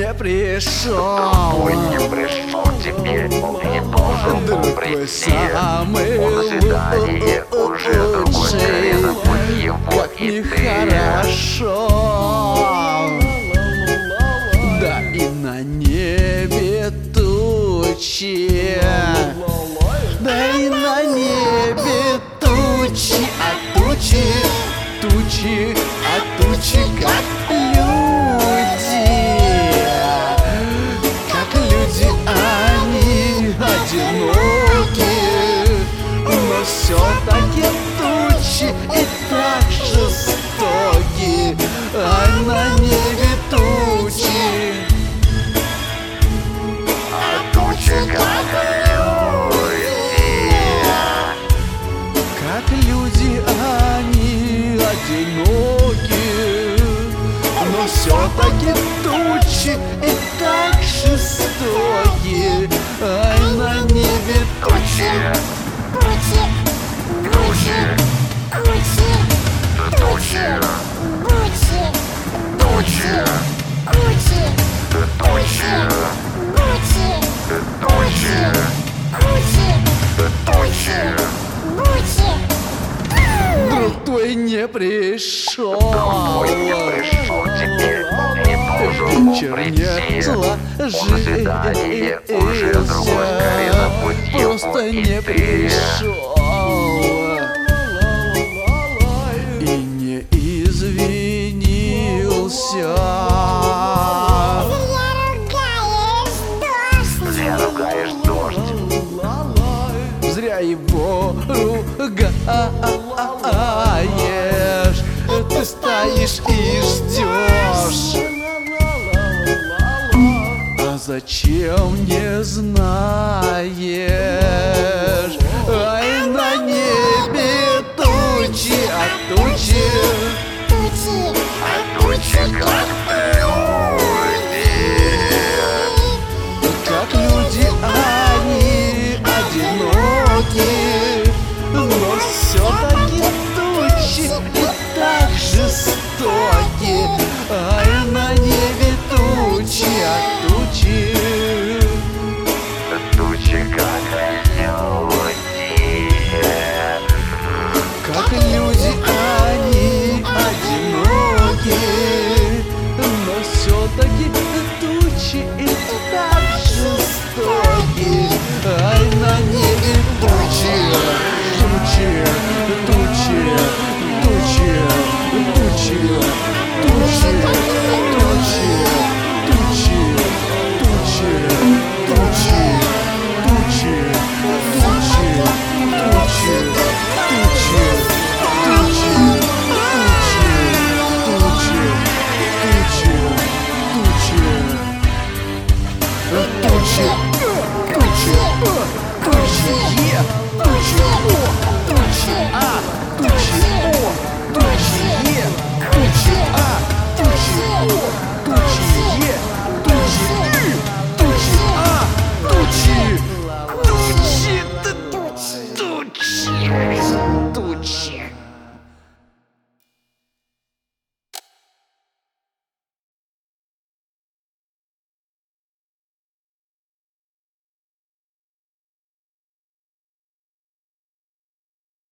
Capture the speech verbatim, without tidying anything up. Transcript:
не пришел. Тупой не пришел теперь, он не должен был прийти. Он на свидание уже другой, скорее забудь его как и ты. нехорошо. Да и на небе тучи, да и на небе тучи, а тучи, тучи, а тучи как люди, как люди они одиноки, но все-таки тучи и так жестоки, ай на небе тучи. А тучи как люди, как люди они одиноки, но все-таки тучи и так жестоки, ай на небе тучи, Тучи, тучи, тучи, тучи, тучи, тучи, тучи, тучи, тучи, тучи, тучи, тучи. тучи. друг твой не пришел. Ой, не пришел теперь, он не должен был прийти. Он на свидание уже другой, скорее забудь его просто и не ты. пришел и не извинился. Зря ругаешь дождь. Зря ругаешь дождь. Зря его ругаешь. Ты стоишь и ждешь. А зачем не знаешь? Ай на небе тучи, а тучи, Тучи, А тучи как люди, как люди они одиноки, но все-таки тучи и так жестоки, ай на небе тучи, а тучи. тучи как люди. Как люди они одиноки, но все-таки тучи и так жестоки, ай на небе тучи, тучи.